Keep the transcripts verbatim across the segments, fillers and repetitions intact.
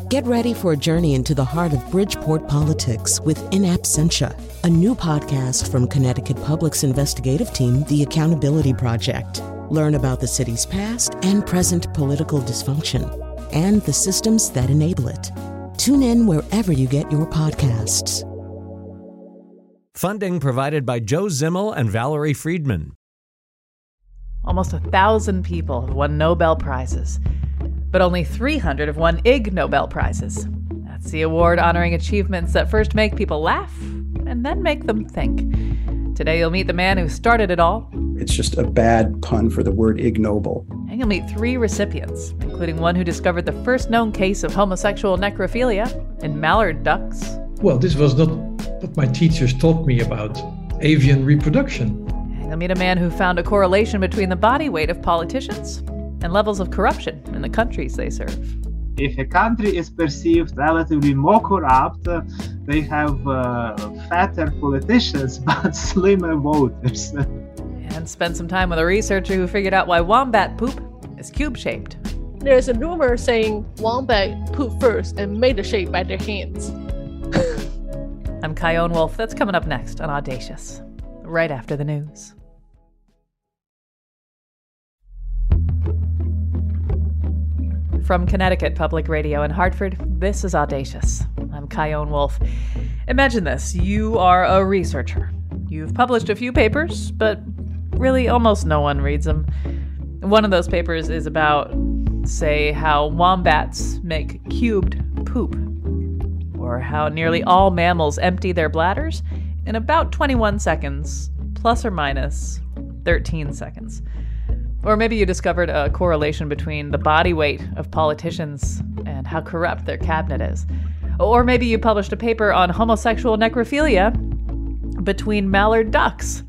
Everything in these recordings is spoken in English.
Get ready for a journey into the heart of Bridgeport politics with In Absentia, a new podcast from Connecticut Public's investigative team, The Accountability Project. Learn about the city's past and present political dysfunction and the systems that enable it. Tune in wherever you get your podcasts. Funding provided by Joe Zimmel and Valerie Friedman. Almost a thousand people have won Nobel Prizes, but only three hundred have won Ig Nobel Prizes. That's the award honoring achievements that first make people laugh and then make them think. Today you'll meet the man who started it all. It's just a bad pun for the word ignoble. And you'll meet three recipients, including one who discovered the first known case of homosexual necrophilia in mallard ducks. Well, this was not what my teachers taught me about avian reproduction. And you'll meet a man who found a correlation between the body weight of politicians and levels of corruption in the countries they serve. If a country is perceived relatively more corrupt, uh, they have uh, fatter politicians but slimmer voters. And spend some time with a researcher who figured out why wombat poop is cube-shaped. There's a rumor saying wombat pooped first and made the shape by their hands. I'm Chion Wolf. That's coming up next on Audacious, right after the news. From Connecticut Public Radio in Hartford, this is Audacious. I'm Chion Wolf. Imagine this. You are a researcher. You've published a few papers, but really almost no one reads them. One of those papers is about, say, how wombats make cubed poop, or how nearly all mammals empty their bladders in about twenty-one seconds, plus or minus thirteen seconds. Or maybe you discovered a correlation between the body weight of politicians and how corrupt their cabinet is. Or maybe you published a paper on homosexual necrophilia between mallard ducks.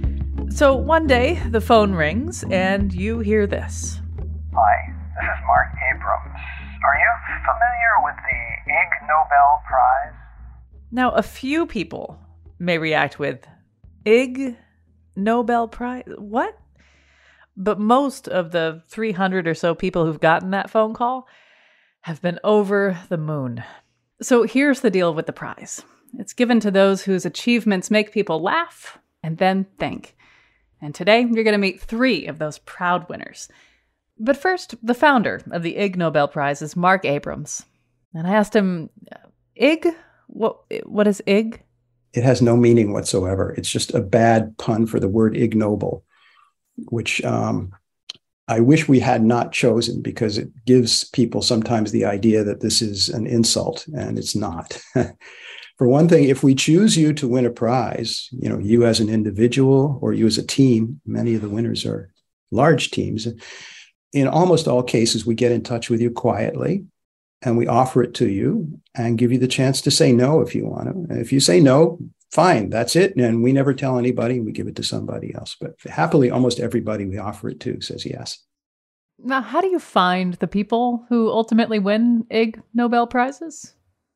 So one day, the phone rings and you hear this. Hi, this is Mark Abrams. Are you familiar with the Ig Nobel Prize? Now, a few people may react with, Ig Nobel Prize? What? But most of the three hundred or so people who've gotten that phone call have been over the moon. So here's the deal with the prize. It's given to those whose achievements make people laugh and then think. And today, you're going to meet three of those proud winners. But first, the founder of the Ig Nobel Prize is Mark Abrams. And I asked him, Ig? What, what is Ig? It has no meaning whatsoever. It's just a bad pun for the word ignoble, which um, I wish we had not chosen because it gives people sometimes the idea that this is an insult, and it's not. For one thing, if we choose you to win a prize, you know, you as an individual or you as a team, many of the winners are large teams. In almost all cases, we get in touch with you quietly and we offer it to you and give you the chance to say no if you want to. And if you say no, fine, that's it. And we never tell anybody, we give it to somebody else. But happily, almost everybody we offer it to says yes. Now, how do you find the people who ultimately win Ig Nobel Prizes?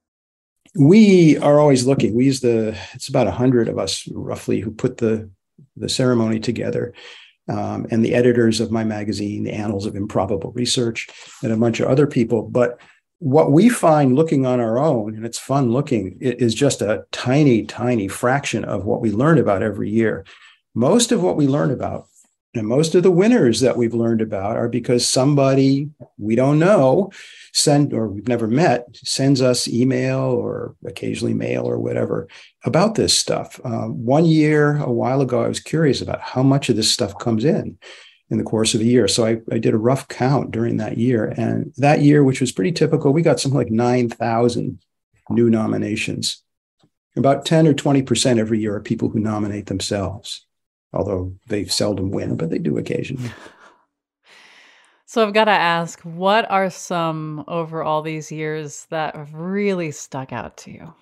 We are always looking. We use the, it's about a hundred of us roughly who put the, the ceremony together. Um, and the editors of my magazine, the Annals of Improbable Research, and a bunch of other people. But what we find looking on our own, and it's fun looking, it is just a tiny, tiny fraction of what we learn about every year. Most of what we learn about, and most of the winners that we've learned about are because somebody we don't know, send or we've never met, sends us email or occasionally mail or whatever about this stuff. Um, one year, a while ago, I was curious about how much of this stuff comes in in the course of a year. So I, I did a rough count during that year. And that year, which was pretty typical, we got something like nine thousand new nominations. About ten or twenty percent every year are people who nominate themselves, although they seldom win, but they do occasionally. So I've got to ask, what are some over all these years that have really stuck out to you?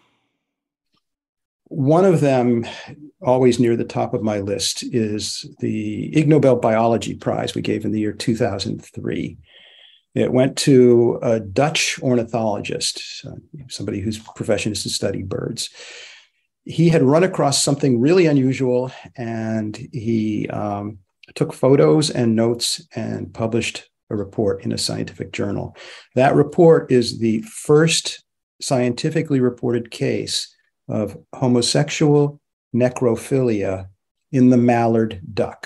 One of them, always near the top of my list, is the Ig Nobel Biology Prize we gave in the year two thousand three. It went to a Dutch ornithologist, somebody whose profession is to study birds. He had run across something really unusual, and he um, took photos and notes and published a report in a scientific journal. That report is the first scientifically reported case of homosexual necrophilia in the mallard duck.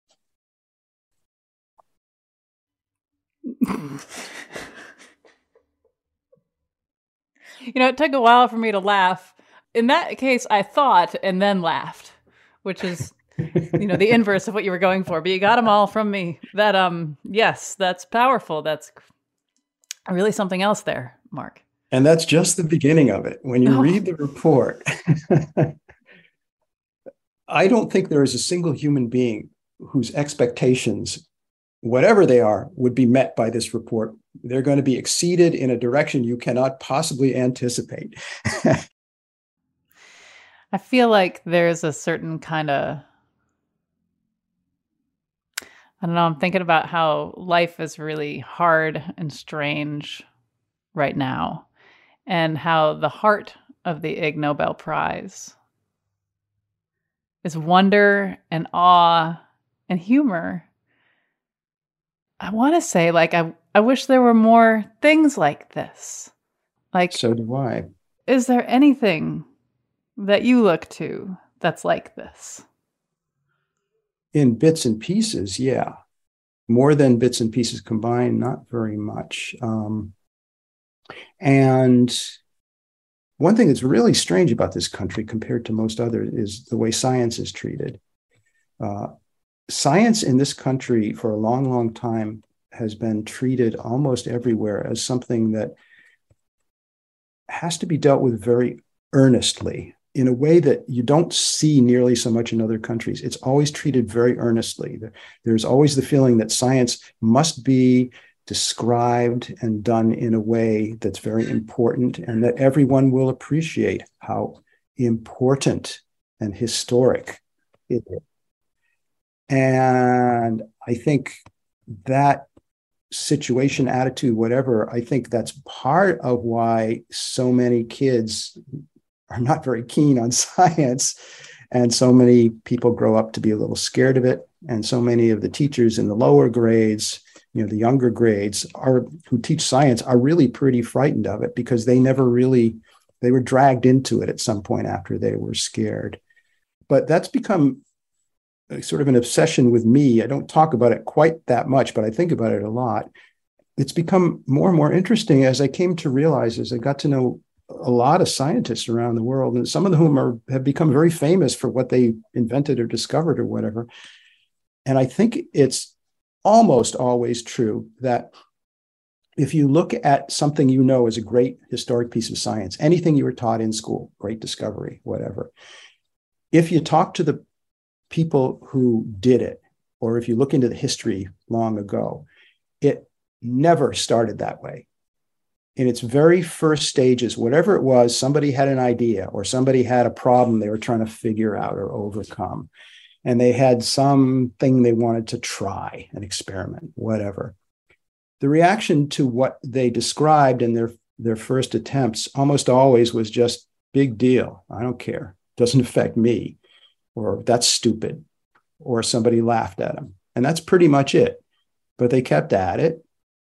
You know, it took a while for me to laugh. In that case, I thought and then laughed, which is, you know, the inverse of what you were going for. But you got them all from me. That, um, yes, that's powerful. That's really something else there, Mark. And that's just the beginning of it. When you oh. read the report, I don't think there is a single human being whose expectations, whatever they are, would be met by this report. They're going to be exceeded in a direction you cannot possibly anticipate. I feel like there's a certain kind of, I don't know, I'm thinking about how life is really hard and strange right now, and how the heart of the Ig Nobel Prize is wonder and awe and humor. I want to say, like, I, I wish there were more things like this. Like, so do I. Is there anything that you look to that's like this? In bits and pieces, yeah. More than bits and pieces combined, not very much. Um, and one thing that's really strange about this country compared to most others is the way science is treated. Uh, Science in this country for a long, long time has been treated almost everywhere as something that has to be dealt with very earnestly in a way that you don't see nearly so much in other countries. It's always treated very earnestly. There's always the feeling that science must be described and done in a way that's very important and that everyone will appreciate how important and historic it is. And I think that situation, attitude, whatever, I think that's part of why so many kids are not very keen on science. And so many people grow up to be a little scared of it. And so many of the teachers in the lower grades, you know, the younger grades are who teach science are really pretty frightened of it because they never really, they were dragged into it at some point after they were scared. But that's become sort of an obsession with me. I don't talk about it quite that much, but I think about it a lot. It's become more and more interesting as I came to realize, as I got to know a lot of scientists around the world, and some of whom are have become very famous for what they invented or discovered or whatever. And I think it's almost always true that if you look at something you know is a great historic piece of science, anything you were taught in school, great discovery, whatever, if you talk to the people who did it, or if you look into the history long ago, it never started that way. In its very first stages, whatever it was, somebody had an idea or somebody had a problem they were trying to figure out or overcome. And they had something they wanted to try, an experiment, whatever. The reaction to what they described in their, their first attempts almost always was just, big deal. I don't care. Doesn't affect me. Or that's stupid, or somebody laughed at them. And that's pretty much it. But they kept at it.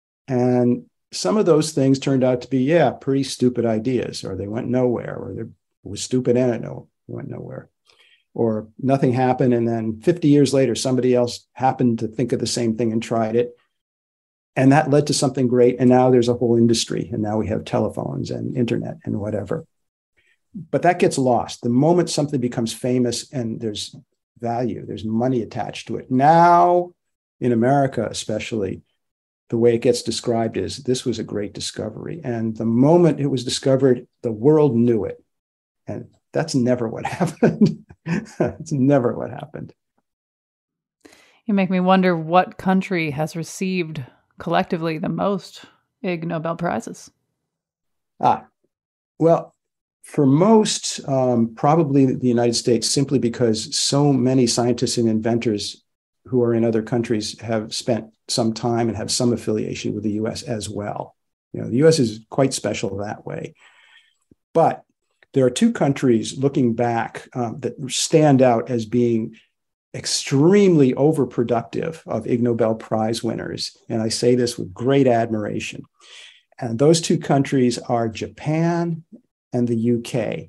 And some of those things turned out to be, yeah, pretty stupid ideas, or they went nowhere, or it was stupid and it no, went nowhere. Or nothing happened. And then fifty years later, somebody else happened to think of the same thing and tried it. And that led to something great. And now there's a whole industry. And now we have telephones and internet and whatever. But that gets lost. The moment something becomes famous and there's value, there's money attached to it. Now, in America especially, the way it gets described is this was a great discovery. And the moment it was discovered, the world knew it. And that's never what happened. It's never what happened. You make me wonder what country has received collectively the most Ig Nobel Prizes. Ah, well, for most, um, probably the United States, simply because so many scientists and inventors who are in other countries have spent some time and have some affiliation with the U S as well. You know, the U S is quite special that way. But there are two countries looking back um, that stand out as being extremely overproductive of Ig Nobel Prize winners. And I say this with great admiration. And those two countries are Japan and the U K.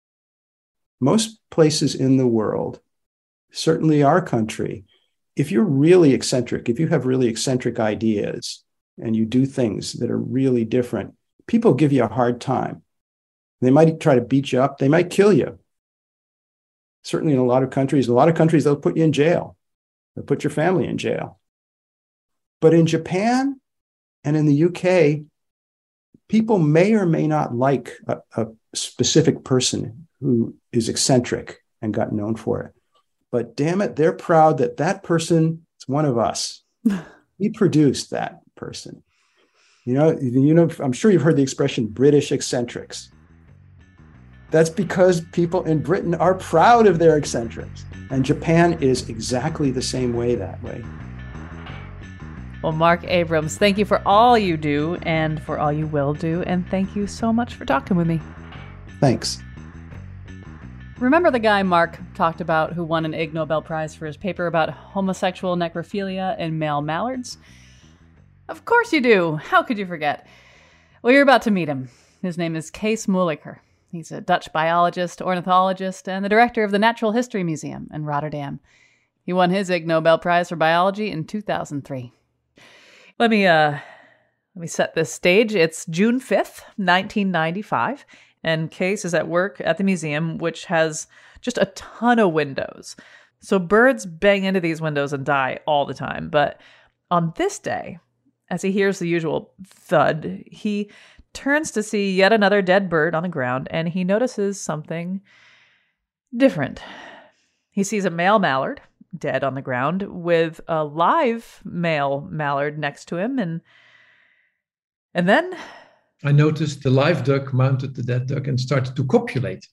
Most places in the world, certainly our country, if you're really eccentric, if you have really eccentric ideas and you do things that are really different, people give you a hard time. They might try to beat you up. They might kill you. Certainly in a lot of countries, a lot of countries, they'll put you in jail. They'll put your family in jail. But in Japan and in the U K, people may or may not like a, a specific person who is eccentric and got known for it. But damn it, they're proud that that person is one of us. We produced that person. You know, you know, I'm sure you've heard the expression British eccentrics. That's because people in Britain are proud of their eccentrics. And Japan is exactly the same way that way. Well, Marc Abrams, thank you for all you do and for all you will do. And thank you so much for talking with me. Thanks. Remember the guy Marc talked about who won an Ig Nobel Prize for his paper about homosexual necrophilia in male mallards? Of course you do. How could you forget? Well, you're about to meet him. His name is Kees Moeilijker. He's a Dutch biologist, ornithologist, and the director of the Natural History Museum in Rotterdam. He won his Ig Nobel Prize for biology in two thousand three. Let me uh, let me set this stage. It's June fifth, nineteen ninety-five, and Kees is at work at the museum, which has just a ton of windows. So birds bang into these windows and die all the time. But on this day, as he hears the usual thud, he turns to see yet another dead bird on the ground, and he notices something different. He sees a male mallard dead on the ground with a live male mallard next to him, and and then I noticed the live duck mounted the dead duck and started to copulate.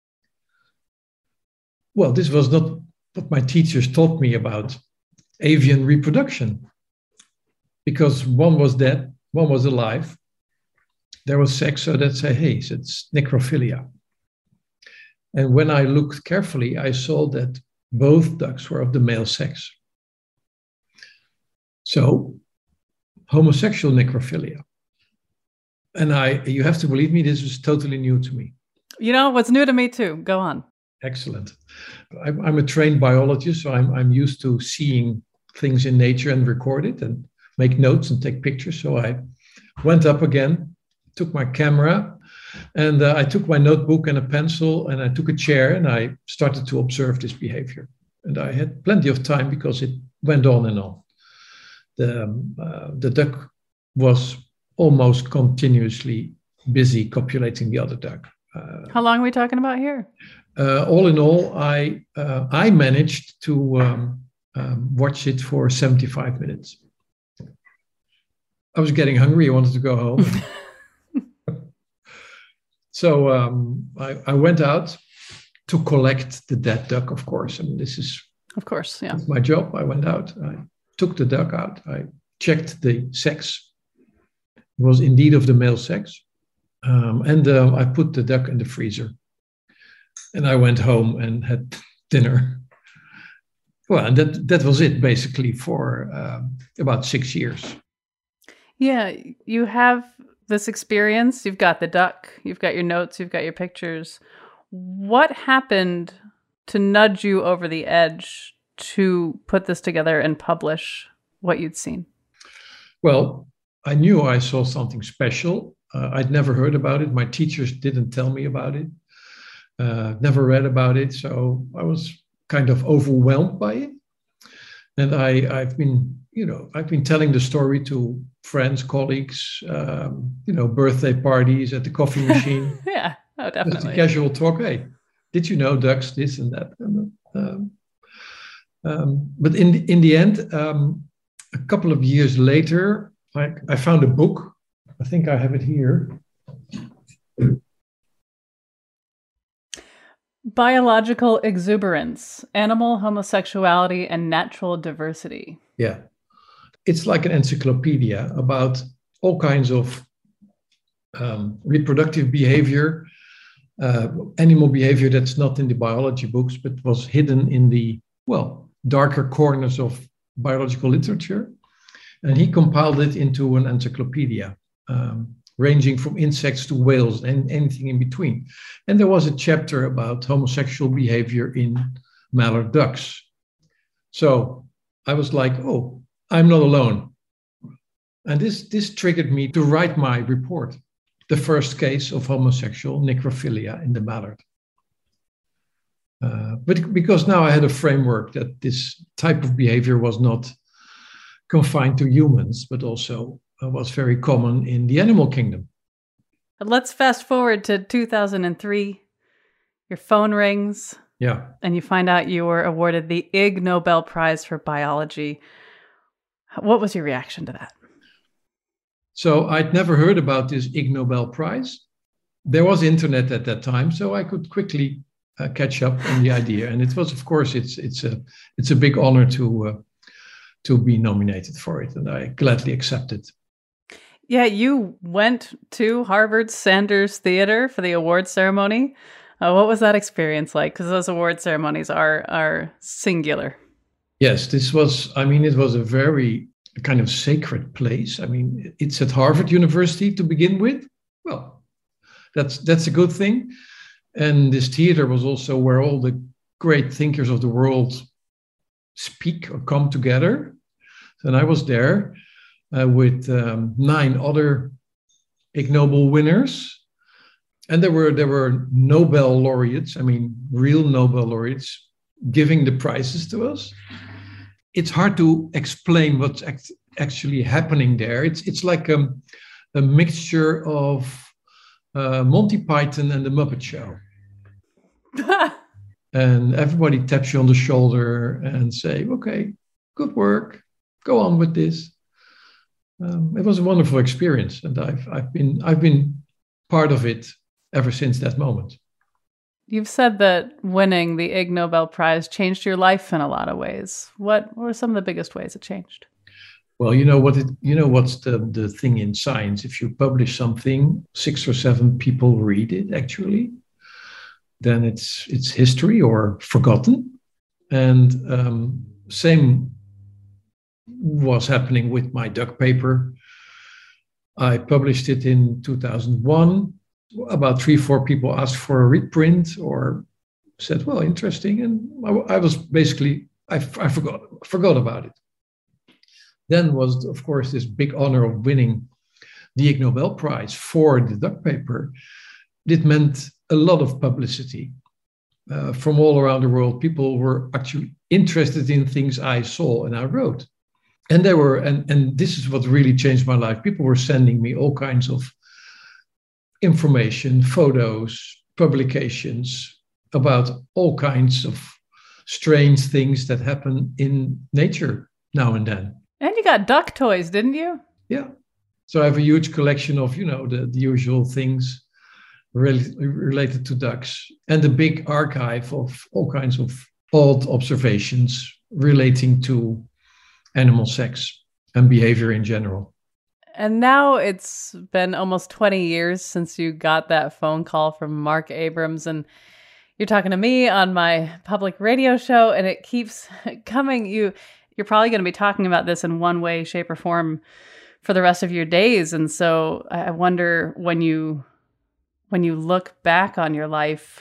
Well, this was not what my teachers taught me about avian reproduction, because one was dead, one was alive. There was sex, so they'd say, hey, it's necrophilia. And when I looked carefully, I saw that both ducks were of the male sex. So, homosexual necrophilia. And I, you have to believe me, this was totally new to me. You know, what's new to me too. Go on. Excellent. I'm, I'm a trained biologist, so I'm, I'm used to seeing things in nature and record it and make notes and take pictures. So I went up again, took my camera, and uh, I took my notebook and a pencil, and I took a chair, and I started to observe this behavior. And I had plenty of time because it went on and on. The, um, uh, the duck was almost continuously busy copulating the other duck. Uh, How long are we talking about here? Uh, all in all, I uh, I managed to um, um, watch it for seventy-five minutes. I was getting hungry. I wanted to go home. So um, I, I went out to collect the dead duck, of course. I mean, this is of course, yeah, my job. I went out. I took the duck out. I checked the sex. It was indeed of the male sex. Um, and um, I put the duck in the freezer. And I went home and had dinner. Well, and that, that was it, basically, for uh, about six years. Yeah, you have this experience. You've got the duck. You've got your notes. You've got your pictures. What happened to nudge you over the edge to put this together and publish what you'd seen? Well, I knew I saw something special. Uh, I'd never heard about it. My teachers didn't tell me about it. Uh, never read about it. So I was kind of overwhelmed by it. And I, I've been, you know, I've been telling the story to friends, colleagues, um, you know, birthday parties at the coffee machine. Yeah, oh, definitely. Just a casual talk. Hey, did you know ducks, this and that? And, um, um, but in the, in the end, um, a couple of years later, I, I found a book. I think I have it here. Biological Exuberance, Animal Homosexuality and Natural Diversity. Yeah. It's like an encyclopedia about all kinds of um, reproductive behavior, uh, animal behavior that's not in the biology books, but was hidden in the, well, darker corners of biological literature. And he compiled it into an encyclopedia, um, ranging from insects to whales and anything in between. And there was a chapter about homosexual behavior in mallard ducks. So I was like, oh, I'm not alone. And this, this triggered me to write my report, the first case of homosexual necrophilia in the mallard. Uh, but because now I had a framework that this type of behavior was not confined to humans, but also uh, was very common in the animal kingdom. Let's fast forward to two thousand three. Your phone rings. Yeah. And you find out you were awarded the Ig Nobel Prize for Biology. What was your reaction to that? So I'd never heard about this Ig Nobel Prize. There was internet at that time, so I could quickly uh, catch up on the idea. And it was, of course, it's it's a it's a big honor to uh, to be nominated for it, and I gladly accepted. Yeah, you went to Harvard Sanders Theater for the award ceremony. Uh, what was that experience like? Because those award ceremonies are are singular. Yes, this was, I mean, it was a very kind of sacred place. I mean, it's at Harvard University to begin with. Well, that's that's a good thing. And this theater was also where all the great thinkers of the world speak or come together. And I was there uh, with um, nine other Ig Nobel winners. And there were there were Nobel laureates, I mean, real Nobel laureates, giving the prizes to us. It's hard to explain what's act- actually happening there. It's it's like a, a mixture of uh, Monty Python and the Muppet Show. And everybody taps you on the shoulder and say, okay, good work, go on with this. Um, it was a wonderful experience, and I've I've been I've been part of it ever since that moment. You've said that winning the Ig Nobel Prize changed your life in a lot of ways. What were some of the biggest ways it changed? Well, you know what it, you know what's the, the thing in science. If you publish something, six or seven people read it actually, then it's it's history or forgotten. And um, same was happening with my duck paper. I published it in two thousand one. About three, four people asked for a reprint or said, well, interesting. And I, I was basically, I, I forgot, forgot about it. Then was, of course, this big honor of winning the Ig Nobel Prize for the duck paper. It meant a lot of publicity uh, from all around the world. People were actually interested in things I saw and I wrote. And they were, and, and this is what really changed my life. People were sending me all kinds of information, photos, publications about all kinds of strange things that happen in nature now and then. And you got duck toys, didn't you? Yeah. So I have a huge collection of, you know, the, the usual things re- related to ducks, and a big archive of all kinds of odd observations relating to animal sex and behavior in general. And now it's been almost twenty years since you got that phone call from Marc Abrams, and you're talking to me on my public radio show, and it keeps coming. You, you're probably going to be talking about this in one way, shape, or form for the rest of your days. And so I wonder, when you when you look back on your life,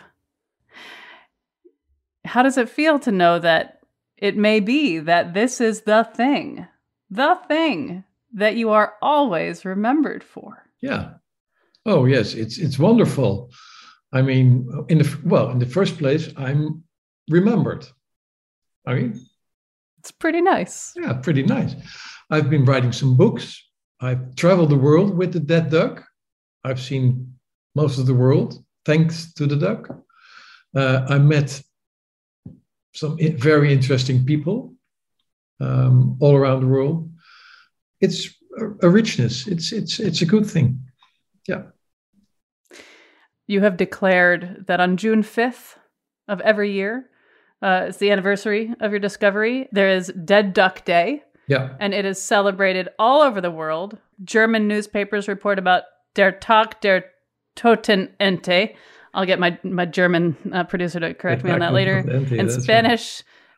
how does it feel to know that it may be that this is the thing, the thing that you are always remembered for? Yeah. Oh, yes. It's it's wonderful. I mean, in the well, in the first place, I'm remembered. I mean, it's pretty nice. Yeah, pretty nice. I've been writing some books. I've traveled the world with the dead duck. I've seen most of the world thanks to the duck. Uh, I met some very interesting people um, all around the world. It's a richness. It's it's it's a good thing. Yeah. You have declared that on June fifth of every year, uh, it's the anniversary of your discovery. There is Dead Duck Day. Yeah. And it is celebrated all over the world. German newspapers report about Der Tag der Toten Ente. I'll get my, my German uh, producer to correct me on that later. In Spanish, right.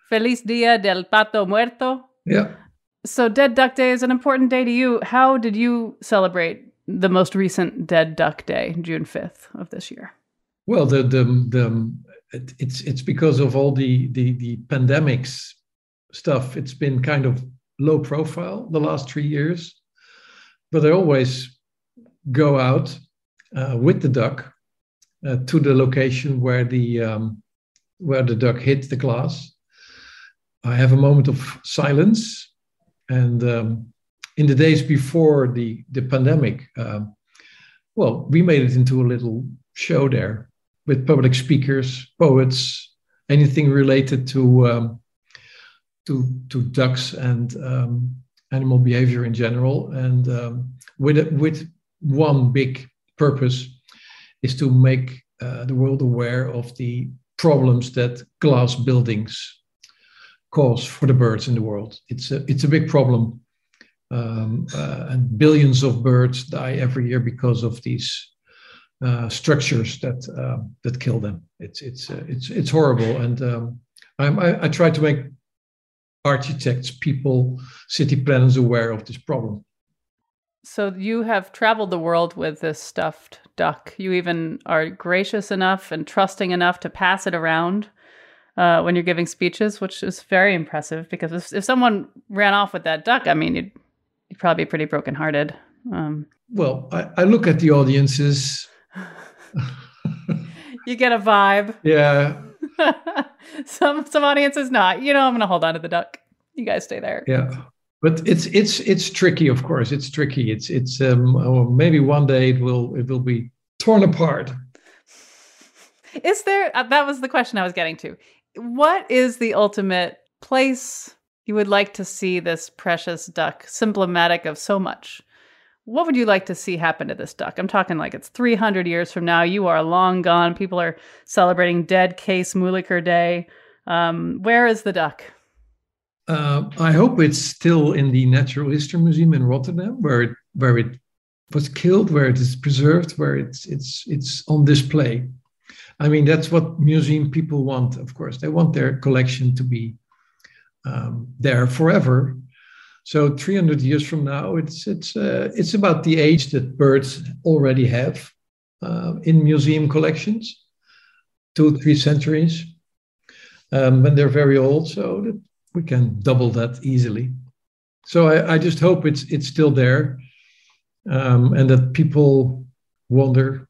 Feliz Dia del Pato Muerto. Yeah. So Dead Duck Day is an important day to you. How did you celebrate the most recent Dead Duck Day, June fifth of this year? Well, the the the it, it's it's because of all the the the pandemics stuff. It's been kind of low profile the last three years, but I always go out uh, with the duck uh, to the location where the um, where the duck hit the glass. I have a moment of silence. And um, in the days before the, the pandemic, um, well, we made it into a little show there with public speakers, poets, anything related to um, to, to ducks and um, animal behavior in general. And um, with, with one big purpose is to make uh, the world aware of the problems that glass buildings cause for the birds in the world. It's a it's a big problem, um, uh, and billions of birds die every year because of these uh, structures that uh, that kill them. It's it's uh, it's it's horrible, and um, I'm, I, I try to make architects, people, city planners aware of this problem. So you have traveled the world with this stuffed duck. You even are gracious enough and trusting enough to pass it around Uh, when you're giving speeches, which is very impressive, because if, if someone ran off with that duck, I mean, you'd, you'd probably be pretty brokenhearted. Um, well, I, I look at the audiences. You get a vibe. Yeah. some some audiences not. You know, I'm going to hold on to the duck. You guys stay there. Yeah, but it's it's it's tricky. Of course, it's tricky. It's it's um, oh, maybe one day it will it will be torn apart. Is there? Uh, that was the question I was getting to. What is the ultimate place you would like to see this precious duck, symptomatic of so much? What would you like to see happen to this duck? I'm talking like it's three hundred years from now. You are long gone. People are celebrating Dead Kees Moeilijker Day. Um, where is the duck? Uh, I hope it's still in the Natural History Museum in Rotterdam, where it, where it was killed, where it is preserved, where it's it's it's on display. I mean, that's what museum people want, of course. They want their collection to be um, there forever. So three hundred years from now, it's it's uh, it's about the age that birds already have uh, in museum collections, two, three centuries, um, when they're very old. So that we can double that easily. So I, I just hope it's it's still there, um, and that people wonder,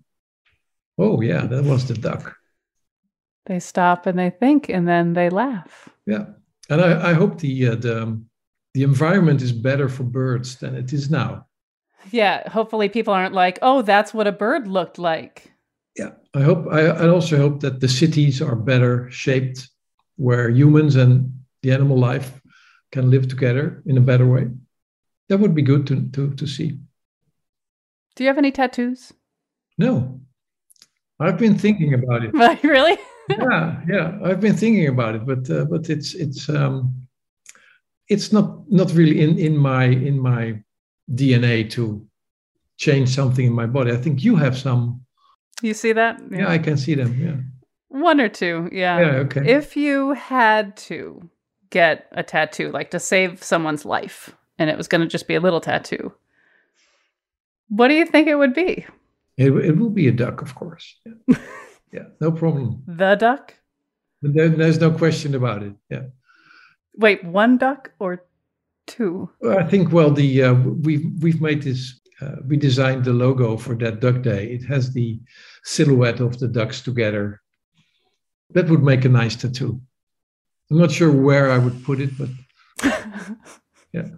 oh, yeah, that was the duck. They stop and they think, and then they laugh. Yeah. And I, I hope the, uh, the, the environment is better for birds than it is now. Yeah. Hopefully people aren't like, oh, that's what a bird looked like. Yeah. I hope. I, I also hope that the cities are better shaped, where humans and the animal life can live together in a better way. That would be good to, to, to see. Do you have any tattoos? No. I've been thinking about it. Really? yeah, yeah. I've been thinking about it, but uh, but it's it's um, it's not not really in, in my in my D N A to change something in my body. I think you have some. You see that? Yeah, yeah I can see them. Yeah. One or two. Yeah. Yeah. Okay. If you had to get a tattoo, like to save someone's life, and it was going to just be a little tattoo, what do you think it would be? It, it will be a duck, of course. Yeah, yeah, no problem. The duck? There, there's no question about it. Yeah. Wait, one duck or two? I think. Well, the uh, we've we've made this. Uh, we designed the logo for that Duck Day. It has the silhouette of the ducks together. That would make a nice tattoo. I'm not sure where I would put it, but yeah.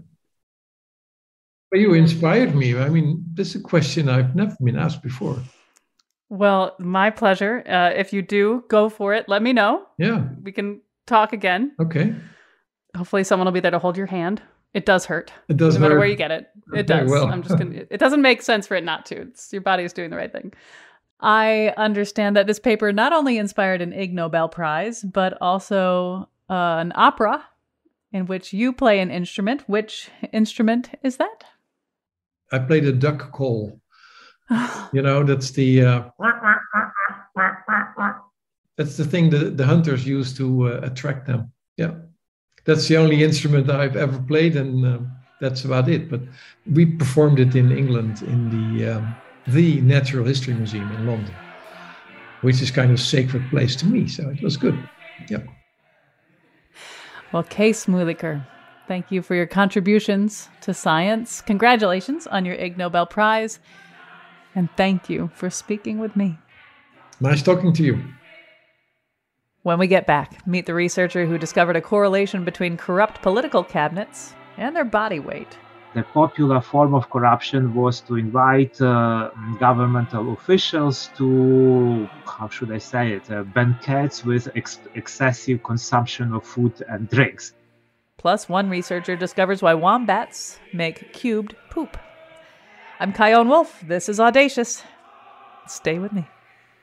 But you inspired me. I mean, this is a question I've never been asked before. Well, my pleasure. Uh, if you do, go for it. Let me know. Yeah. We can talk again. Okay. Hopefully someone will be there to hold your hand. It does hurt. It does no matter hurt. where you get it. It Okay, does. well. I'm just gonna. It doesn't make sense for it not to. It's your body is doing the right thing. I understand that this paper not only inspired an Ig Nobel Prize, but also uh, an opera in which you play an instrument. Which instrument is that? I played a duck call. You know, that's the uh, that's the thing that the hunters use to uh, attract them. Yeah. that's the only instrument I've ever played, and uh, that's about it. But we performed it in England in the um, the Natural History Museum in London, which is kind of a sacred place to me. So it was good. Yeah. Well, Kees Moeilijker, thank you for your contributions to science. Congratulations on your Ig Nobel Prize. And thank you for speaking with me. Nice talking to you. When we get back, meet the researcher who discovered a correlation between corrupt political cabinets and their body weight. The popular form of corruption was to invite uh, governmental officials to, how should I say it, uh, banquets with ex- excessive consumption of food and drinks. Plus, one researcher discovers why wombats make cubed poop. I'm Chion Wolf. This is Audacious. Stay with me.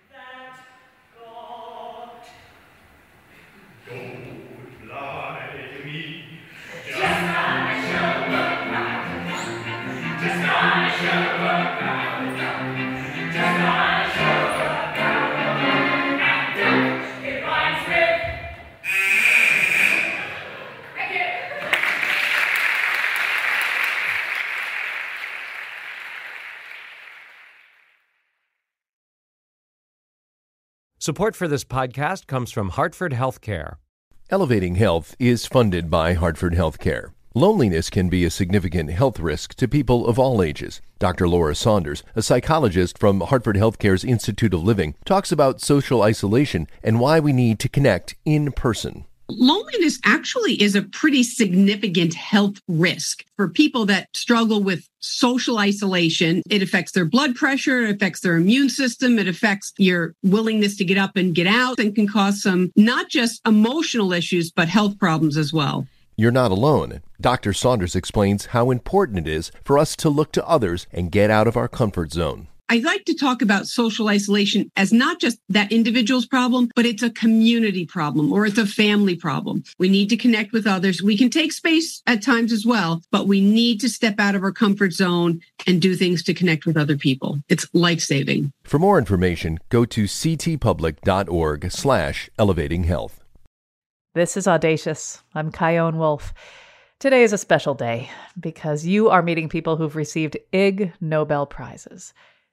Support for this podcast comes from Hartford Healthcare. Elevating Health is funded by Hartford Healthcare. Loneliness can be a significant health risk to people of all ages. Doctor Laura Saunders, a psychologist from Hartford Healthcare's Institute of Living, talks about social isolation and why we need to connect in person. Loneliness actually is a pretty significant health risk for people that struggle with social isolation. It affects their blood pressure, it affects their immune system, it affects your willingness to get up and get out, and can cause some not just emotional issues, but health problems as well. You're not alone. Doctor Saunders explains how important it is for us to look to others and get out of our comfort zone. I like to talk about social isolation as not just that individual's problem, but it's a community problem or it's a family problem. We need to connect with others. We can take space at times as well, but we need to step out of our comfort zone and do things to connect with other people. It's life-saving. For more information, go to ctpublic.org slash elevating health. This is Audacious. I'm Chion Wolf. Today is a special day because you are meeting people who've received Ig Nobel Prizes.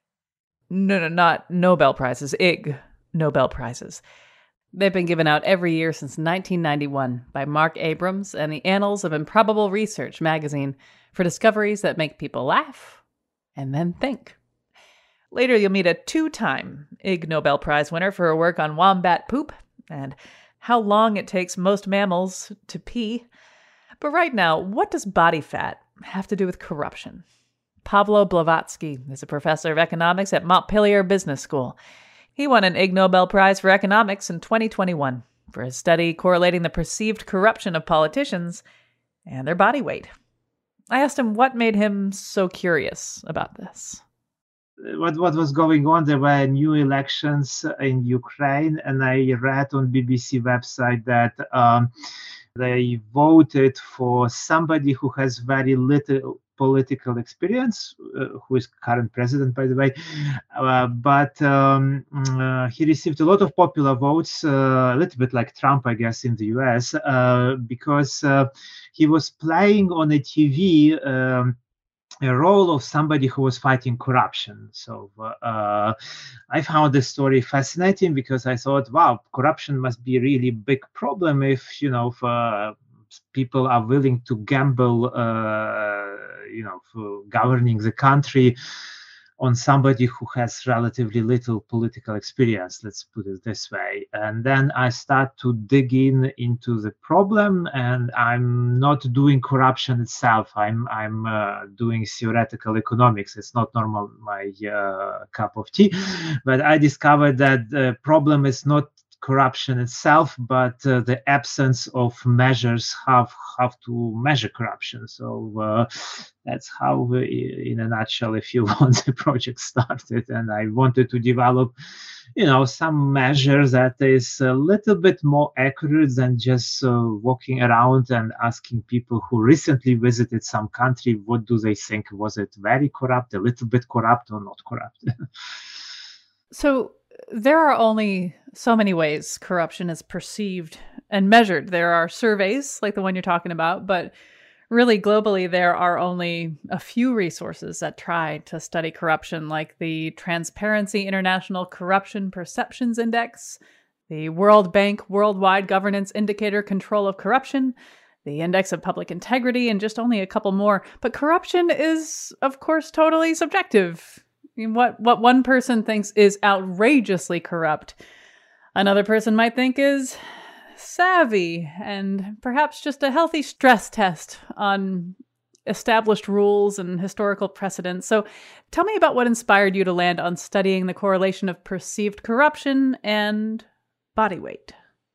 No, no, not Nobel Prizes, Ig Nobel Prizes. They've been given out every year since nineteen ninety-one by Marc Abrams and the Annals of Improbable Research magazine for discoveries that make people laugh and then think. Later, you'll meet a two-time Ig Nobel Prize winner for her work on wombat poop and how long it takes most mammals to pee. But right now, what does body fat have to do with corruption? Pavlo Blavatsky is a professor of economics at Montpellier Business School. He won an Ig Nobel Prize for economics in twenty twenty-one for his study correlating the perceived corruption of politicians and their body weight. I asked him what made him so curious about this. What what was going on? There were new elections in Ukraine, and I read on B B C website that um, they voted for somebody who has very little political experience, uh, who is current president, by the way, uh, but um, uh, he received a lot of popular votes, uh, a little bit like Trump, I guess, in the U S, uh, because uh, he was playing on a T V um, a role of somebody who was fighting corruption. So uh, I found this story fascinating because I thought, wow, corruption must be a really big problem if, you know, if, uh, people are willing to gamble, uh, you know, for governing the country on somebody who has relatively little political experience, let's put it this way. And then I start to dig in into the problem, and I'm not doing corruption itself. I'm I'm uh, doing theoretical economics. It's not normal my uh, cup of tea, but I discovered that the problem is not corruption itself, but uh, the absence of measures how how to measure corruption. So uh, that's how, we, in a nutshell, if you want, the project started. And I wanted to develop, you know, some measure that is a little bit more accurate than just uh, walking around and asking people who recently visited some country, what do they think? Was it very corrupt, a little bit corrupt, or not corrupt? So there are only so many ways corruption is perceived and measured. There are surveys like the one you're talking about, but really globally, there are only a few resources that try to study corruption, like the Transparency International Corruption Perceptions Index, the World Bank Worldwide Governance Indicator Control of Corruption, the Index of Public Integrity, and just only a couple more. But corruption is, of course, totally subjective. I mean, what, what one person thinks is outrageously corrupt, another person might think is savvy and perhaps just a healthy stress test on established rules and historical precedents. So tell me about what inspired you to land on studying the correlation of perceived corruption and body weight.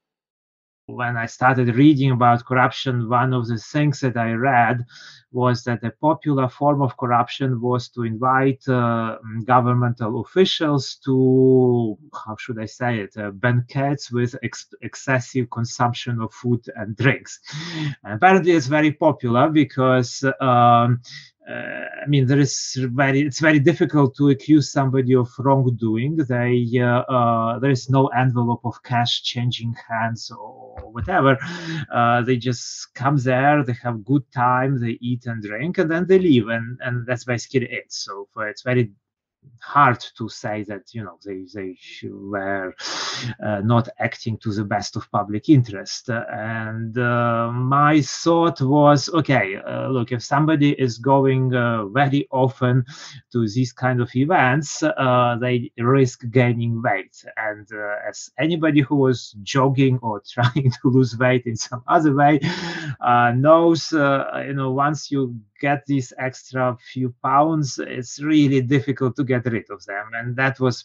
When I started reading about corruption, one of the things that I read was that a popular form of corruption was to invite uh, governmental officials to, how should I say it, uh, banquets with ex- excessive consumption of food and drinks. And apparently it's very popular because um, Uh, I mean, there is very. It's very difficult to accuse somebody of wrongdoing. They uh, uh, there is no envelope of cash changing hands or whatever. Uh, they just come there. They have good time. They eat and drink, and then they leave, and and that's basically it. So uh, it's very hard to say that, you know, they they were uh, not acting to the best of public interest. And uh, my thought was, okay, uh, look, if somebody is going uh, very often to these kind of events, uh, they risk gaining weight. And uh, as anybody who was jogging or trying to lose weight in some other way uh, knows, uh, you know, once you get these extra few pounds, it's really difficult to get rid of them. And that was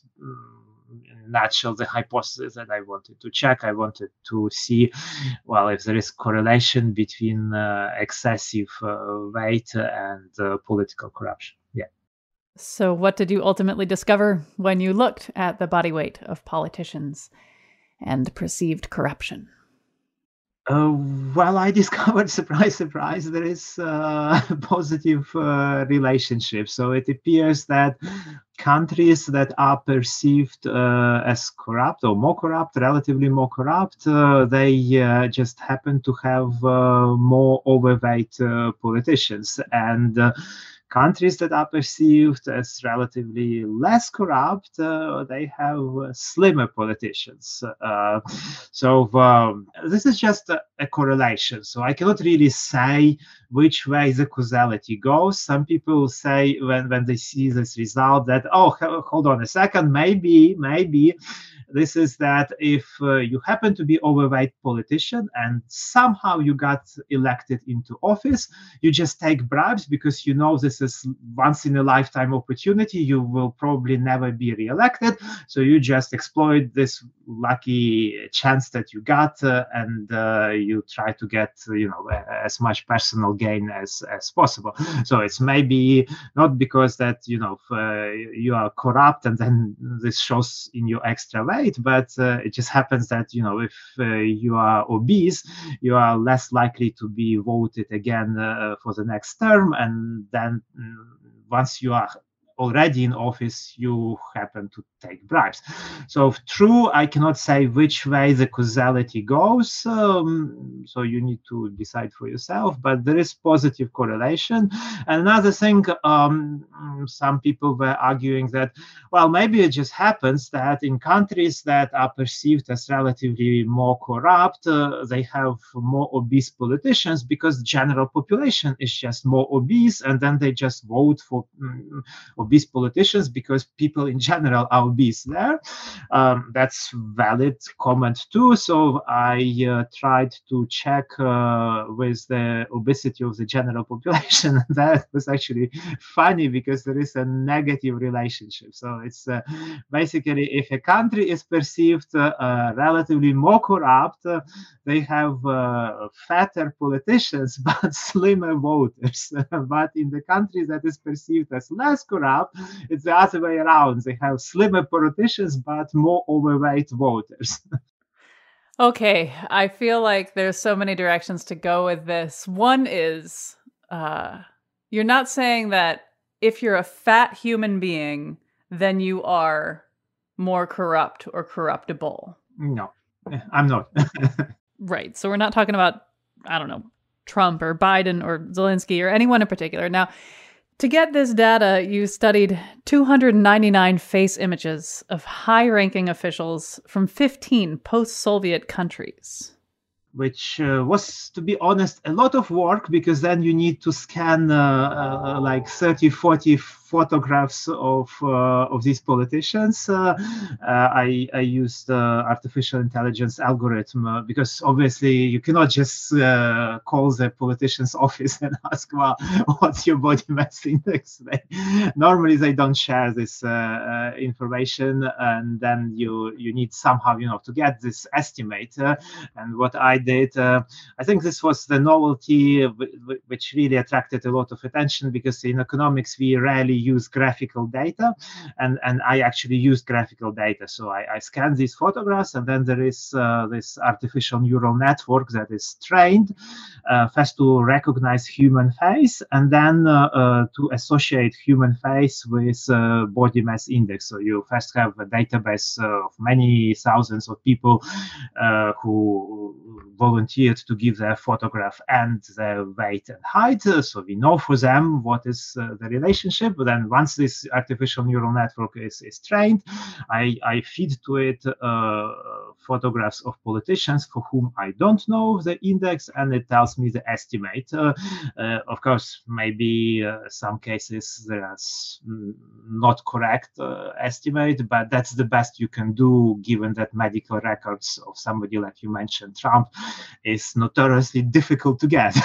in a nutshell the hypothesis that I wanted to check. I wanted to see, well, if there is correlation between uh, excessive uh, weight and uh, political corruption. Yeah. So what did you ultimately discover when you looked at the body weight of politicians and perceived corruption? Uh, well, I discovered, surprise, surprise, there is a positive uh, relationship. So it appears that countries that are perceived uh, as corrupt or more corrupt, relatively more corrupt, uh, they uh, just happen to have uh, more overweight uh, politicians. And uh, countries that are perceived as relatively less corrupt, uh, they have uh, slimmer politicians. Uh, so um, this is just a, a correlation. So I cannot really say which way the causality goes. Some people say when, when they see this result that, oh, hold on a second, maybe, maybe this is that if uh, you happen to be overweight politician and somehow you got elected into office, you just take bribes because you know this is once in a lifetime opportunity. You will probably never be reelected. So you just exploit this lucky chance that you got uh, and uh, you try to get, you know, as much personal gain as, as possible. So it's maybe not because that, you know, uh, you are corrupt and then this shows in your extra weight, but uh, it just happens that, you know, if uh, you are obese, you are less likely to be voted again uh, for the next term. And then mm, once you are already in office, you happen to take bribes. So true, I cannot say which way the causality goes. Um, so you need to decide for yourself, but there is positive correlation. And another thing, um, some people were arguing that, well, maybe it just happens that in countries that are perceived as relatively more corrupt, uh, they have more obese politicians because the general population is just more obese, and then they just vote for um, obese politicians because people in general are obese there. Um, that's valid comment too. So I uh, tried to check uh, with the obesity of the general population. That was actually funny because there is a negative relationship. So it's uh, basically if a country is perceived uh, uh, relatively more corrupt, uh, they have uh, fatter politicians but slimmer voters. But in the country that is perceived as less corrupt, it's the other way around. They have slimmer politicians, but more overweight voters. Okay, I feel like there's so many directions to go with this. One is, uh, you're not saying that if you're a fat human being, then you are more corrupt or corruptible? No, I'm not. Right. So we're not talking about, I don't know, Trump or Biden or Zelensky or anyone in particular. Now, to get this data, you studied two hundred ninety-nine face images of high-ranking officials from fifteen post-Soviet countries. Which uh, was, to be honest, a lot of work, because then you need to scan uh, uh, like thirty, forty photographs of uh, of these politicians. Uh, uh, I, I used uh, artificial intelligence algorithm uh, because obviously you cannot just uh, call the politician's office and ask, well, what's your body mass index? They, normally they don't share this uh, uh, information, and then you you need somehow, you know, to get this estimate. Uh, and what I did, uh, I think this was the novelty w- w- which really attracted a lot of attention, because in economics we rarely use graphical data, and and I actually used graphical data. So I, I scanned these photographs, and then there is uh, this artificial neural network that is trained uh, first to recognize human face, and then uh, uh, to associate human face with uh, body mass index. So you first have a database of many thousands of people uh, who volunteered to give their photograph and their weight and height. So we know for them what is uh, the relationship. But then once this artificial neural network is, is trained, I, I feed to it uh, photographs of politicians for whom I don't know the index, and it tells me the estimate. Uh, uh, of course, maybe uh, some cases there's not correct uh, estimate, but that's the best you can do, given that medical records of somebody like you mentioned, Trump, is notoriously difficult to get.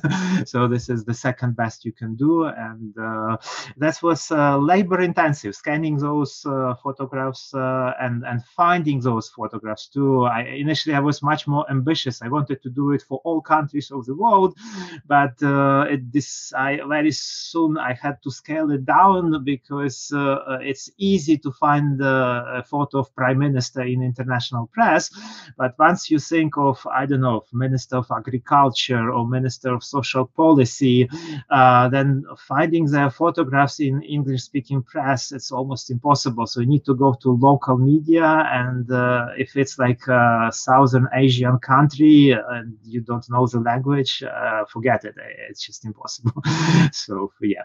So this is the second best you can do, and uh, that was uh, labor intensive, scanning those uh, photographs uh, and and finding those photographs too. I, initially I was much more ambitious. I wanted to do it for all countries of the world, but uh, it, this I very soon I had to scale it down, because uh, it's easy to find uh, a photo of prime minister in international press, but once you think of, I don't know, Minister of Agriculture or Minister of Social Policy, uh, then finding their photographs in English-speaking press, it's almost impossible. So you need to go to local media, and uh, if it's like a Southern Asian country and you don't know the language, uh, forget it. It's just impossible. So, yeah.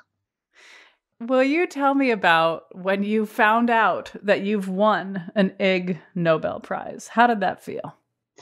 Will you tell me about when you found out that you've won an Ig Nobel Prize? How did that feel?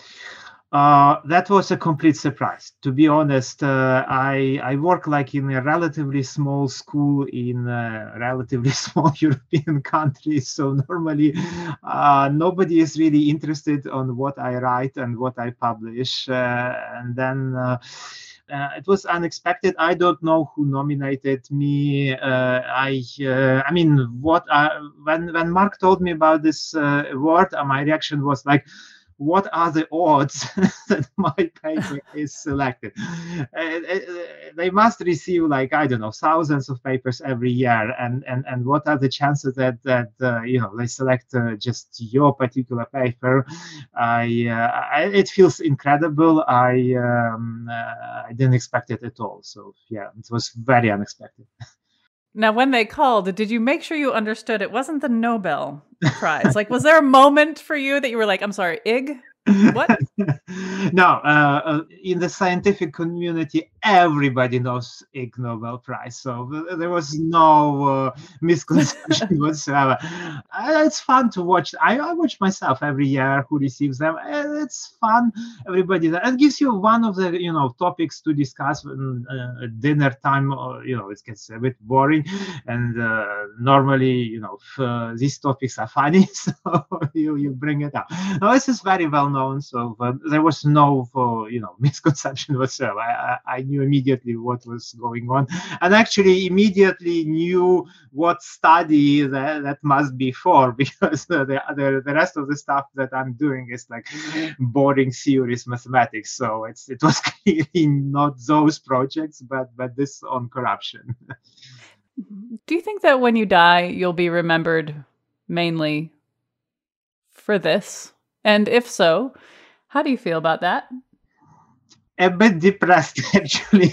Uh, that was a complete surprise. To be honest, uh, I I work like in a relatively small school in a relatively small European country. So normally, uh, nobody is really interested on what I write and what I publish. Uh, and then. Uh, Uh, it was unexpected. I don't know who nominated me. Uh, I, uh, I mean, what I, when when Mark told me about this uh, award, uh, my reaction was like, what are the odds that my paper is selected? Uh, they must receive, like, I don't know, thousands of papers every year, and and and what are the chances that that uh, you know, they select uh, just your particular paper? I, uh, I it feels incredible. I um, uh, I didn't expect it at all. So yeah, it was very unexpected. Now, when they called, did you make sure you understood it wasn't the Nobel Prize? Like, was there a moment for you that you were like, I'm sorry, Ig? What? No, uh, uh, in the scientific community, everybody knows Ig Nobel Prize. So there was no uh, misconception whatsoever. Uh, it's fun to watch. I, I watch myself every year who receives them. Uh, it's fun. Everybody, it gives you one of the, you know, topics to discuss when uh, at dinner time, or, you know, it gets a bit boring. And uh, normally, you know, f- uh, these topics are funny, so you, you bring it up. No, this is very well known. So uh, there was no, uh, you know, misconception whatsoever. I, I knew immediately what was going on, and actually immediately knew what study that, that must be for, because uh, the, the the rest of the stuff that I'm doing is like boring, serious mathematics. So it's it was clearly not those projects, but but this on corruption. Do you think that when you die, you'll be remembered mainly for this? And if so, how do you feel about that? a bit depressed, actually.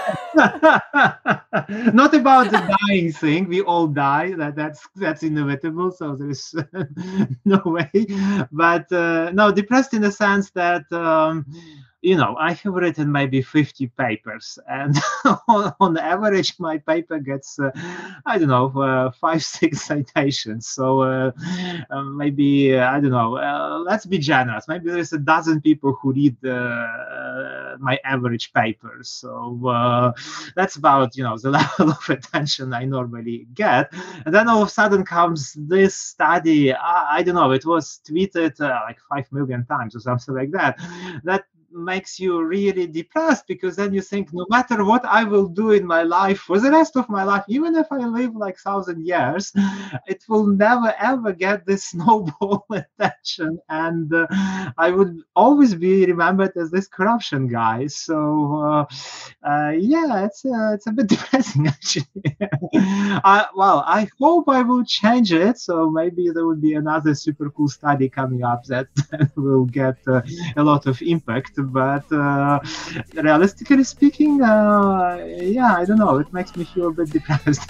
Not about the dying thing. We all die. That that's that's inevitable. So there's no way. But uh, no, depressed in the sense that. Um, You know, I have written maybe fifty papers, and on, on average, my paper gets, uh, I don't know, uh, five, six citations. So uh, uh, maybe, uh, I don't know, uh, let's be generous. Maybe there's a dozen people who read uh, my average papers. So uh, that's about, you know, the level of attention I normally get. And then all of a sudden comes this study. I, I don't know, it was tweeted uh, like five million times or something like that. That makes you really depressed, because then you think, no matter what I will do in my life for the rest of my life, even if I live like thousand years, it will never ever get this snowball attention, and uh, I would always be remembered as this corruption guy. So uh, uh, yeah, it's uh, it's a bit depressing, actually. I, well, I hope I will change it. So maybe there will be another super cool study coming up that will get uh, a lot of impact. But uh, realistically speaking, uh, yeah, I don't know. It makes me feel a bit depressed.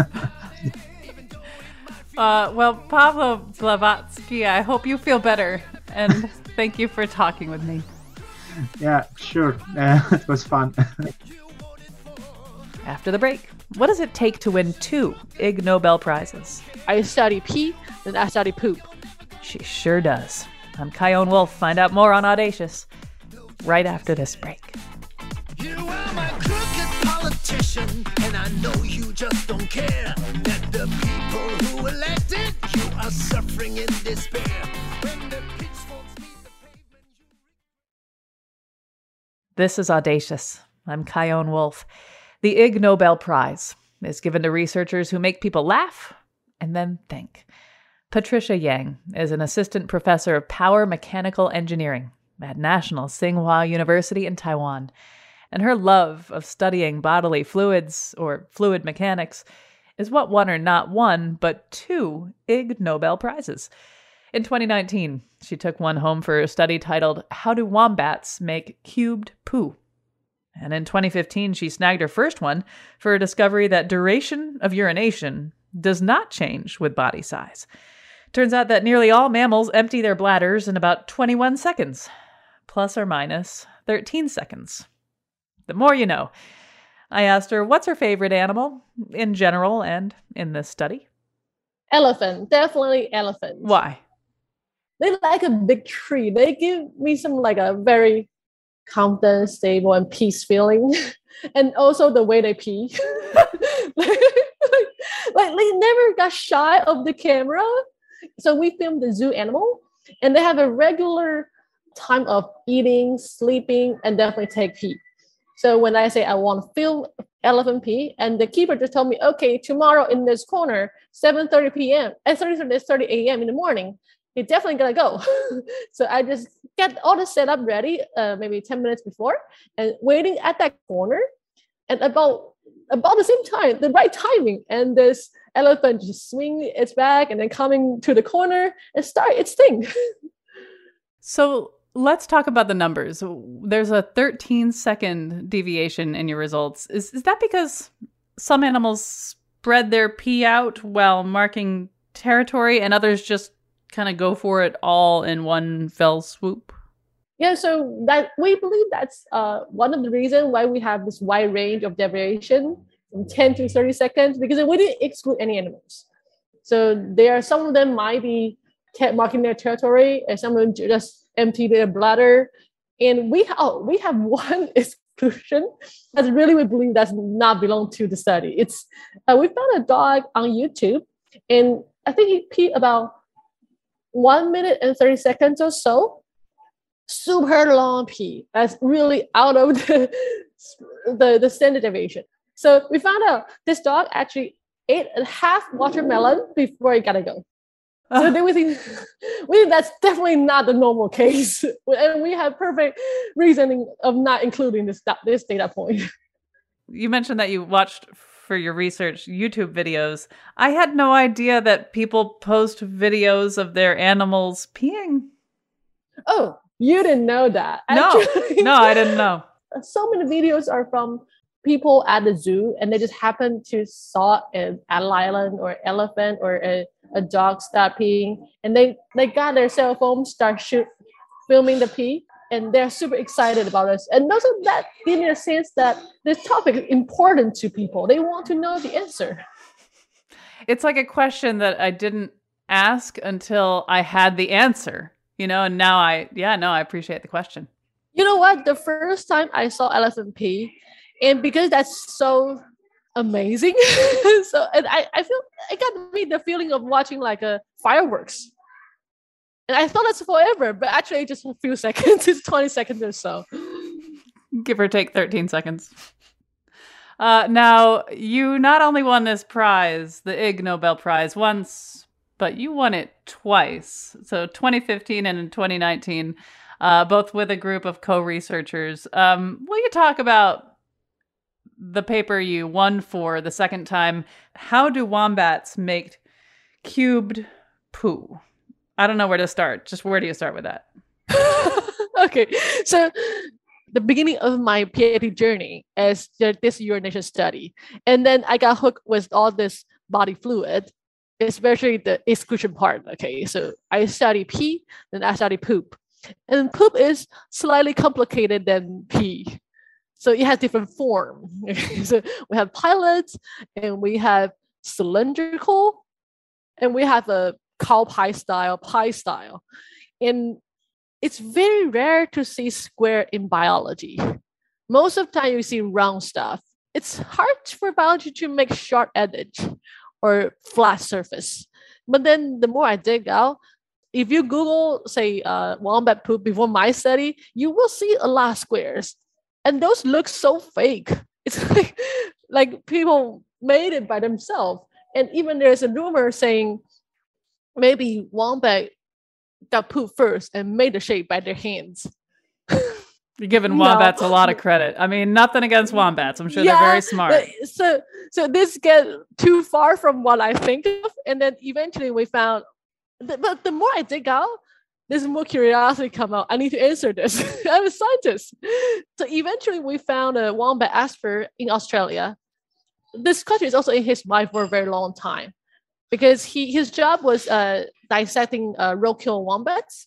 uh, well, Pavlo Blavatsky, I hope you feel better. And thank you for talking with me. Yeah, sure. Uh, it was fun. After the break, what does it take to win two Ig Nobel Prizes? I study pee, and I study poop. She sure does. I'm Chion Wolf. Find out more on Audacious right after this break. You are my crooked politician, and I know you just don't care that the people who elected you are suffering in despair. When the pitchforks meet the pavement, you... This is Audacious. I'm Chion Wolf. The Ig Nobel Prize is given to researchers who make people laugh and then think. Patricia Yang is an assistant professor of power mechanical engineering at National Tsinghua University in Taiwan, and her love of studying bodily fluids, or fluid mechanics, is what won her not one, but two Ig Nobel Prizes. In twenty nineteen, she took one home for a study titled How Do Wombats Make Cubed Poo? And in twenty fifteen, she snagged her first one for a discovery that duration of urination does not change with body size. Turns out that nearly all mammals empty their bladders in about twenty-one seconds. Plus or minus thirteen seconds. The more you know. I asked her what's her favorite animal in general and in this study. Elephant, definitely elephant. Why? They like a big tree. They give me some like a very confident, stable, and peace feeling. And also the way they pee. like, like they never got shy of the camera. So we filmed the zoo animal, and they have a regular time of eating, sleeping, and definitely take pee. So when I say I want to film elephant pee, and the keeper just told me, okay, tomorrow in this corner, seven thirty p.m. and thirty a.m. in the morning, you're definitely gonna go. So I just get all the setup ready, uh, maybe ten minutes before, and waiting at that corner, and about about the same time, the right timing, and this elephant just swing its back and then coming to the corner and start its thing. So let's talk about the numbers. There's a thirteen second deviation in your results. Is is that because some animals spread their pee out while marking territory and others just kind of go for it all in one fell swoop? Yeah, so that we believe that's uh, one of the reasons why we have this wide range of deviation from ten to thirty seconds, because we didn't exclude any animals. So there are some of them might be marking their territory, and some of them just empty their bladder. And we have, we have one exclusion that really we believe does not belong to the study. It's uh, we found a dog on YouTube, and I think he peed about one minute and thirty seconds or so. Super long pee. That's really out of the, the, the standard deviation. So we found out this dog actually ate a half watermelon before he got to go. So then we think, we think that's definitely not the normal case. And we have perfect reasoning of not including this, this data point. You mentioned that you watched, for your research, YouTube videos. I had no idea that people post videos of their animals peeing. Oh, you didn't know that. Actually. No, no, I didn't know. so many videos are from people at the zoo, and they just happen to saw an lion or elephant or a, a dog start peeing, and they they got their cell phone, start shoot filming the pee, and they're super excited about this. And also that give me a sense that this topic is important to people. They want to know the answer. It's like a question that I didn't ask until I had the answer, you know, and now I, yeah, no, I appreciate the question. You know what? The first time I saw elephant pee, and because that's so amazing, so and I, I feel it got me the feeling of watching like a fireworks. And I thought that's forever, but actually just a few seconds, it's twenty seconds or so. Give or take thirteen seconds. Uh, now, you not only won this prize, the Ig Nobel Prize, once, but you won it twice. So twenty fifteen and in twenty nineteen, uh, both with a group of co-researchers. Um, will you talk about the paper you won for the second time? How do wombats make cubed poo? I don't know where to start. Just where do you start with that? Okay, so the beginning of my PhD journey is this urination study. And then I got hooked with all this body fluid, especially the excretion part. Okay, so I study pee, then I study poop. And poop is slightly complicated than pee. So it has different form. So we have pilots, and we have cylindrical, and we have a cow pie style, pie style. And it's very rare to see square in biology. Most of the time you see round stuff. It's hard for biology to make sharp edge or flat surface. But then the more I dig out, if you Google, say, uh, wombat poop before my study, you will see a lot of squares. And those look so fake. It's like, like people made it by themselves. And even there's a rumor saying maybe wombat got poop first and made the shape by their hands. You're giving wombats no. a lot of credit. I mean, nothing against wombats. I'm sure yeah, they're very smart. So, so this get too far from what I think of. And then eventually we found, but the more I dig out, there's more curiosity come out. I need to answer this. I'm a scientist. So eventually we found a wombat expert in Australia. This question is also in his mind for a very long time, because he his job was uh, dissecting uh, roadkill wombats.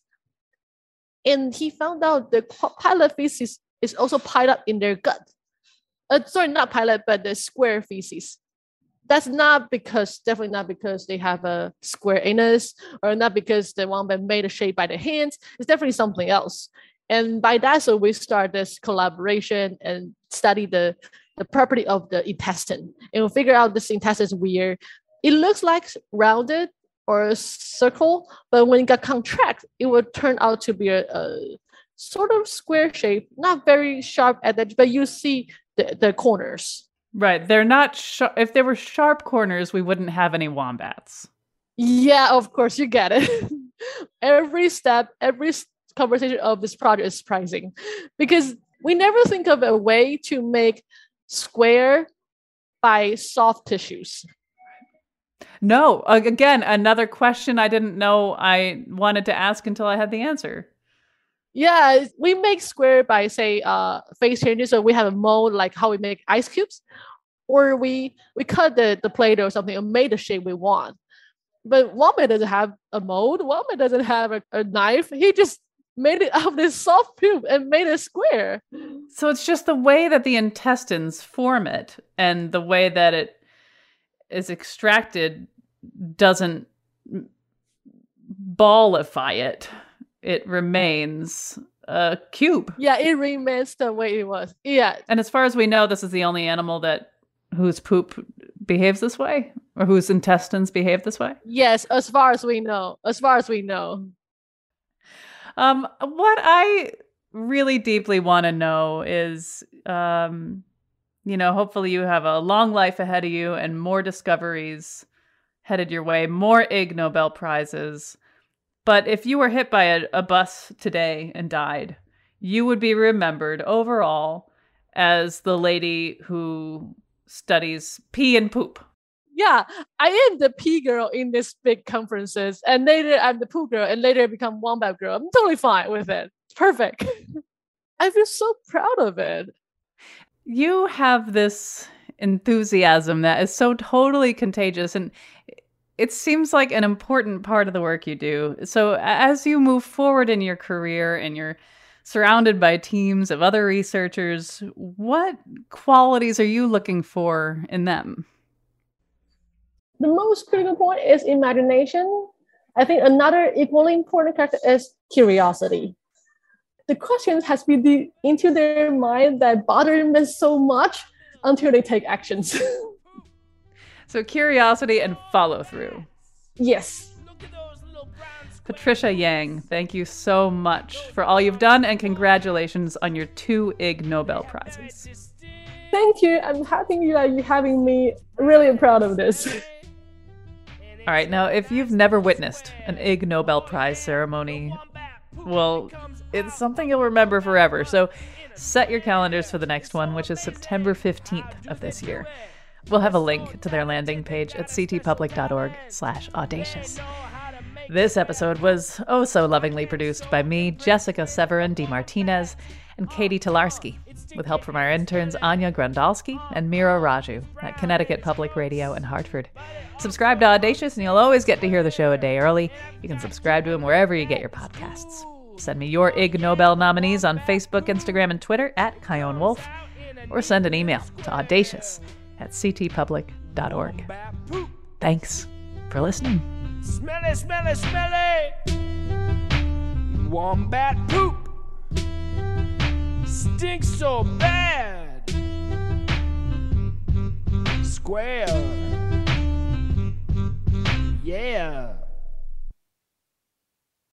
And he found out the pilot feces is also piled up in their gut. Uh, sorry, not pilot, but the square feces. That's not because, definitely not because they have a square anus, or not because the wombat made a shape by their hands. It's definitely something else. And by that, so we start this collaboration and study the, the property of the intestine. And we'll figure out this intestine is weird. It looks like rounded or a circle, but when it got contract, it would turn out to be a, a sort of square shape, not very sharp at the edge, but you see the, the corners. Right. They're not sharp. If there were sharp corners, we wouldn't have any wombats. Yeah, of course, you get it. Every step, every conversation of this project is surprising, because we never think of a way to make square by soft tissues. No, again, another question I didn't know I wanted to ask until I had the answer. Yeah, we make square by, say, uh, phase changes. So we have a mold, like how we make ice cubes, or we we cut the, the plate or something and made the shape we want. But wombat doesn't have a mold. Wombat doesn't have a, a knife. He just made it out of this soft poop and made a square. So it's just the way that the intestines form it, and the way that it is extracted doesn't ballify it. It remains a cube. Yeah, it remains the way it was. Yeah. And as far as we know, this is the only animal that whose poop behaves this way, or whose intestines behave this way? Yes, as far as we know. As far as we know. Um, what I really deeply want to know is, um, you know, hopefully you have a long life ahead of you and more discoveries headed your way, more Ig Nobel Prizes. But if you were hit by a, a bus today and died, you would be remembered overall as the lady who studies pee and poop. Yeah, I am the pee girl in these big conferences, and later I'm the poo girl, and later I become wombat girl. I'm totally fine with it. Perfect. I feel so proud of it. You have this enthusiasm that is so totally contagious, and it seems like an important part of the work you do. So as you move forward in your career and you're surrounded by teams of other researchers, what qualities are you looking for in them? The most critical point is imagination. I think another equally important character is curiosity. The questions has to be into their mind that bother them so much until they take actions. So curiosity and follow through. Yes. Patricia Yang, thank you so much for all you've done, and congratulations on your two Ig Nobel Prizes. Thank you. I'm happy you are having me. Really proud of this. All right, now if you've never witnessed an Ig Nobel Prize ceremony, well, it's something you'll remember forever. So set your calendars for the next one, which is September fifteenth of this year. We'll have a link to their landing page at ctpublic.org slash audacious. This episode was oh so lovingly produced by me, Jessica Severin DeMartinez, and Katie Tolarski, with help from our interns Anya Grundalski and Mira Raju at Connecticut Public Radio in Hartford. Subscribe to Audacious and you'll always get to hear the show a day early. You can subscribe to them wherever you get your podcasts. Send me your Ig Nobel nominees on Facebook, Instagram, and Twitter at Chion Wolf, or send an email to audacious at ctpublic dot org. Thanks for listening. Smelly, smelly, smelly. Wombat poop. Stinks so bad. Square. Yeah.